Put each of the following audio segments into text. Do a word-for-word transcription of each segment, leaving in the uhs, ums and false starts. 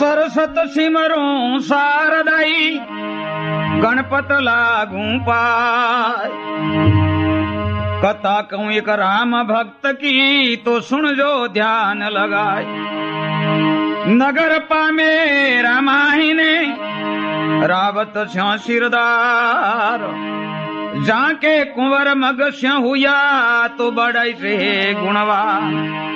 सरसत सिमरूं शारदाई गणपत लागू पाय। कथा कहूं एक राम भक्त की तो सुन जो ध्यान लगाए। नगर पामे रामायणे रावत स्यों सिरदार। जाके कुंवर मग स्यों हुआ तो बड़ाई से गुणवान।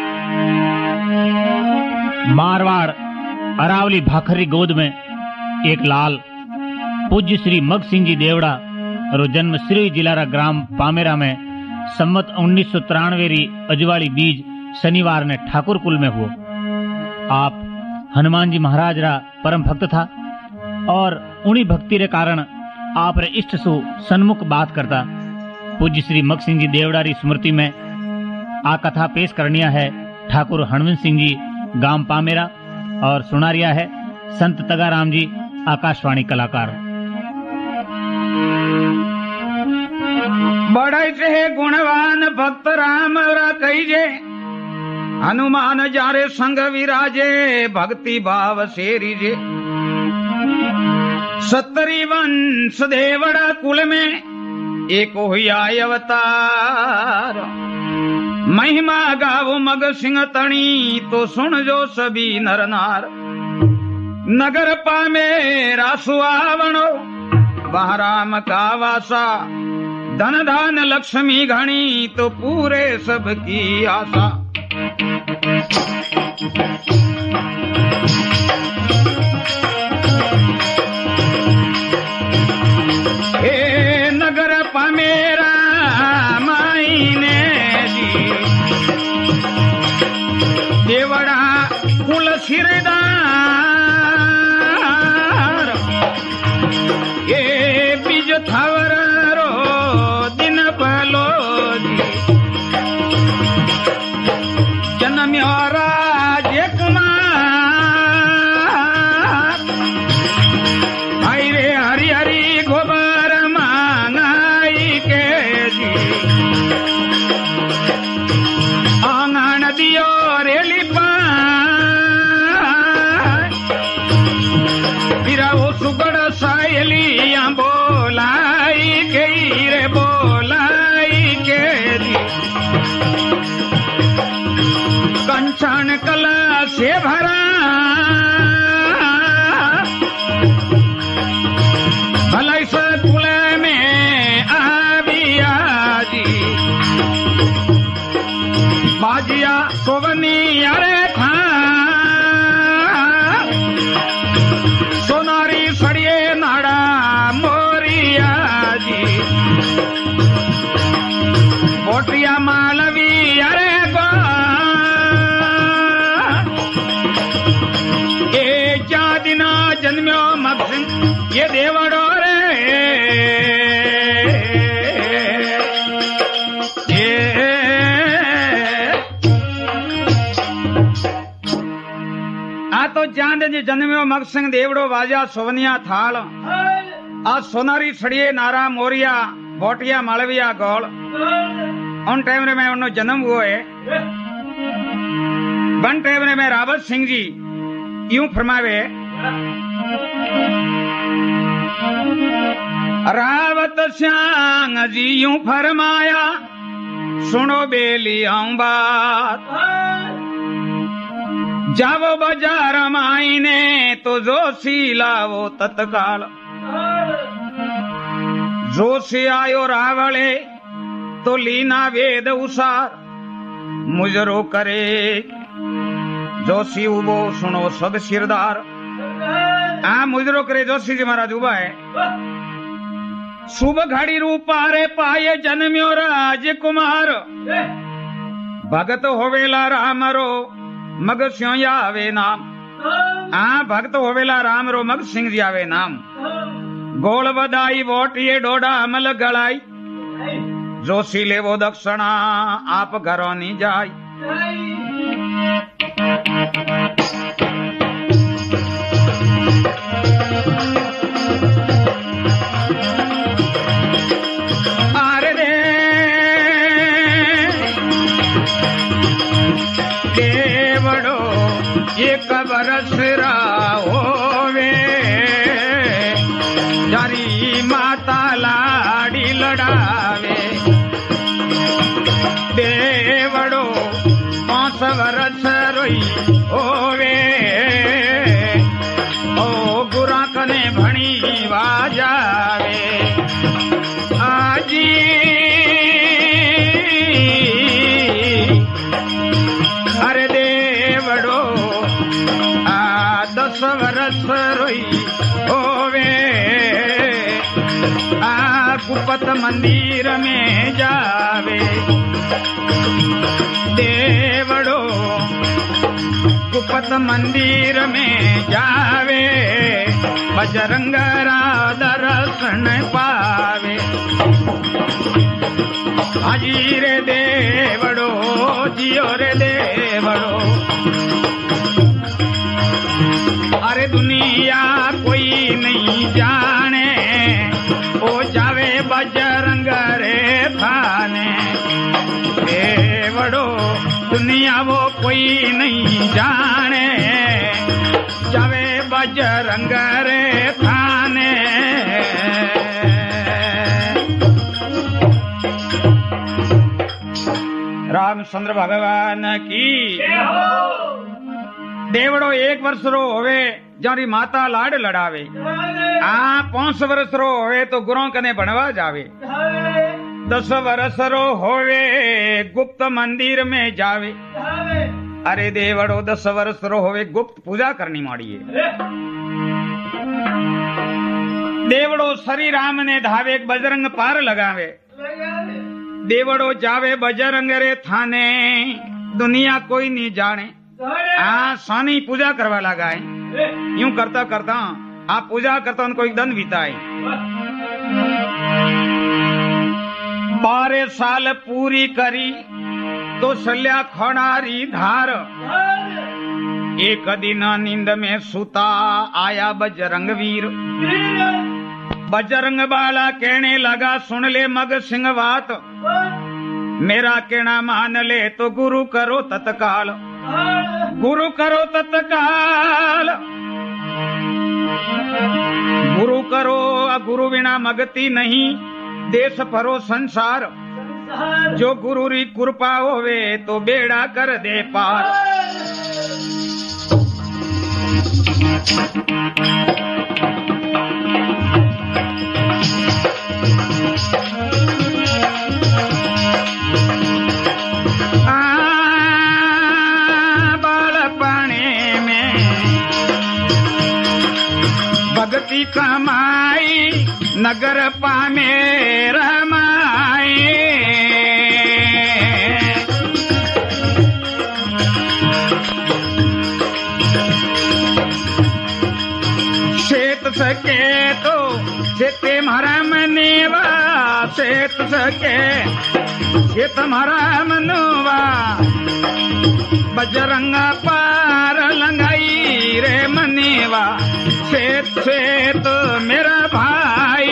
मारवाड़ अरावली भाखरी गोद में एक लाल पूज्य श्री मग सिंह जी देवड़ा रो जन्म श्री जिलारा ग्राम पामेरा में सम्मत उन्नीस सौ तिरानवे री अजवाड़ी बीज शनिवार ने ठाकुर कुल में हुआ। आप हनुमान जी महाराज रा परम भक्त था और उन्हीं भक्ति रे कारण आप रे इष्ट सु सन्मुख बात करता। पूज्य श्री मग सिंह जी देवड़ा री स्मृति में आ कथा पेश करनिया है ठाकुर हनुमान सिंह जी गांव पामेरा और सुनारिया है संत तगाराम जी आकाशवाणी कलाकार। बड़ाई से गुणवान भक्त राम रा कहीजे। हनुमान जारे संग विराजे भक्ति भाव से रिजे। सत्तरी वंश देवड़ा कुल में एक हुआ अवतार। महिमा गावो मग सिंह तणी तो सुन जो सभी नर नार। नगर पामे रासु आवणो वहाँ राम का वासा। धन धान लक्ष्मी घणी तो पूरे सबकी आशा। ए नगर पामेरा माईने जी देवड़ा कुल सिरदार। ए बीज थावर रो दिन पलो जी जन्म्यो राजे कुमार। आई रे हरि हरि गोबर मांगाई के जी आंगन दियो रेली पिराओ सुगड़ सायलिया बोलाई के रे बोलाई के जी कंचन कला से भरा। भलाई से कुल में आबिया जी बाजिया सोवनी अरे था। सोनारी सड़िए नाड़ा मोरिया जी बोटिया मालवी अरे गो। ए जा दिना जन्म्यो मग सिंह ये देवड़ो रे। आ तो चांद जी जन्म्यो मग सिंह देवड़ो वाजा सोवनिया थाल। आ सोनारी सड़िए नारा मोरिया बोटिया मालविया गोल। उन टाइम में उन्नो जन्म हुआ है। वन टाइम में रावत सिंह जी यूं फरमावे। रावत श्यांग जी यूं फरमाया सुनो बेली आऊं बात। जावो बाजार माईने तो जोशी लावो तत्काल। जोशी आयो रावले तो लीना वेद उसार। मुजरो करे जोशी उबो सुनो सद सिरदार। आ मुजरो करे जोशी जी महाराज उबा है। शुभ घड़ी रूपारे पाए जन्म्यो राजकुमार। भगत होवेला रामरो मग सिंह आवे नाम। आ भक्त होवेला राम रो मग सिंह जी आवे नाम। गोल बदाई वोटिए डोडा अमल गलाई। जोशी ले वो दक्षिणा आप घरों नहीं जाई। आरे दे देवड़ो ये कबर बरसरा होवे जारी माता लाड़ी लड़ावे देवड़ो पांच वर्ष रोई होवे ओ गुरा कने भणी वाजावे आजी अरे देवड़ो आ दस वर्ष रोई होवे आ कुपत मंदिर में जावे देवड़ो कुपत मंदिर में जावे बजरंग रा दर्शन पावे हाजी रे देवड़ो जियो रे देवड़ो अरे दुनिया कोई नहीं जाने ओ जावे बजरंग रे थाने देवड़ो दुनिया वो कोई नहीं जाने जावे बजरंग रे थाने रामचंद्र भगवान की देवड़ो एक वर्ष रो होवे जारी माता लाड लड़ावे आ पांच वर्ष रो होवे तो गुरु कने बनवा जावे दस वर्ष रो होवे गुप्त मंदिर में जावे अरे देवड़ो दस वर्ष रो होवे गुप्त पूजा करनी माड़िए देवड़ो श्री राम ने धावे बजरंग पार लगावे देवड़ो जावे बजरंग रे थाने दुनिया कोई नहीं जाने आ सानी पूजा करवा लगा है यूं करता करता आप पूजा करता उनको एक दिन बीताए बारह साल पूरी करी तो सल्या खड़ारी धार एक दिन नींद में सुता आया बजरंग वीर बजरंग बाला कहने लगा सुन ले मग सिंह बात मेरा कहना मान ले तो गुरु करो तत्काल गुरु करो तत्काल गुरु करो गुरु बिना मगती नहीं देश परो संसार जो गुरु री कृपा होवे तो बेड़ा कर दे पार भक्ति कमाई नगर पामे रमाई सेत सके तो सेते मारा मनेवा सेत सके ये तुम्हारा मनुवा बजरंग पार लंगाई रे मनेवा सेत सेत मेरा भाई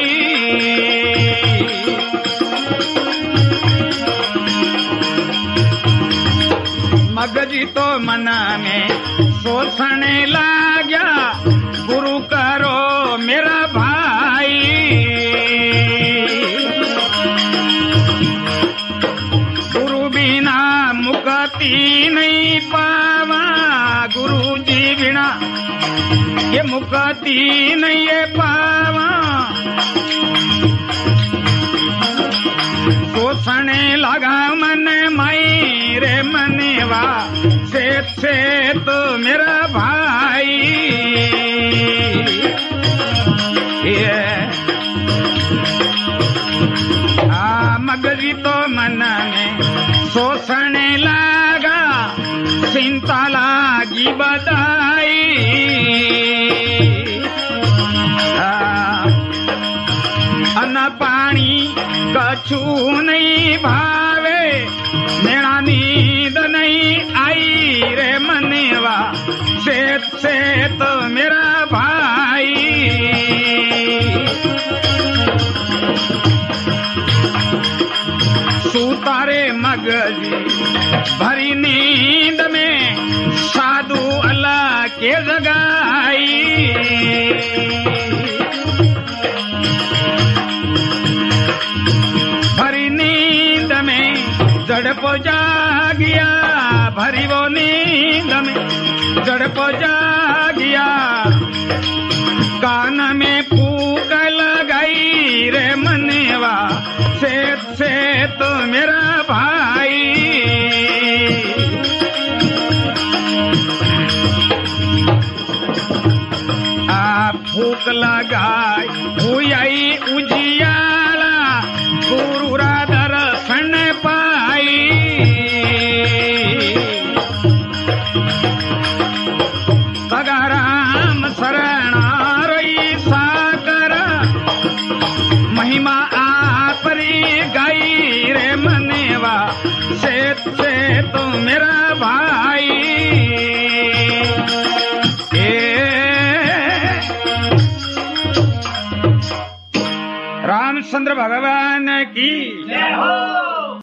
मगजी तो मना में सोचने लाग्या गुरु करो मेरा भाई गुरु बिना मुक्ति नहीं पावा गुरु जी बिना ये मुक्ति नहीं है पावा सोचने लगा मन माई रे मनेवा सेत सेत मेरा भाई ये आ मगजी तो मन में सोचने लगा चिंता लागी बधाई अन्न पानी कछु नहीं भावे मेरा नींद नहीं आई रे मनेवा सेत सेत मेरा भाई सूतारे मगजी भरी नींद में साधु अल्लाह के जगाई। भरी नींद में जड़प जागिया, भरी वो नींद में जड़प जागिया, कान में फूक लगाई रे मनेवा, सेत से तो मेरा भाई। आप फूक लगाई हुई उजियाला, गुरु रा दर्शन पाई। सगाराम शरण रई सागर, महिमा आपरी गाई रे मनेवा, सेत से तो मेरा भाई। रामचंद्र भगवान की जय हो।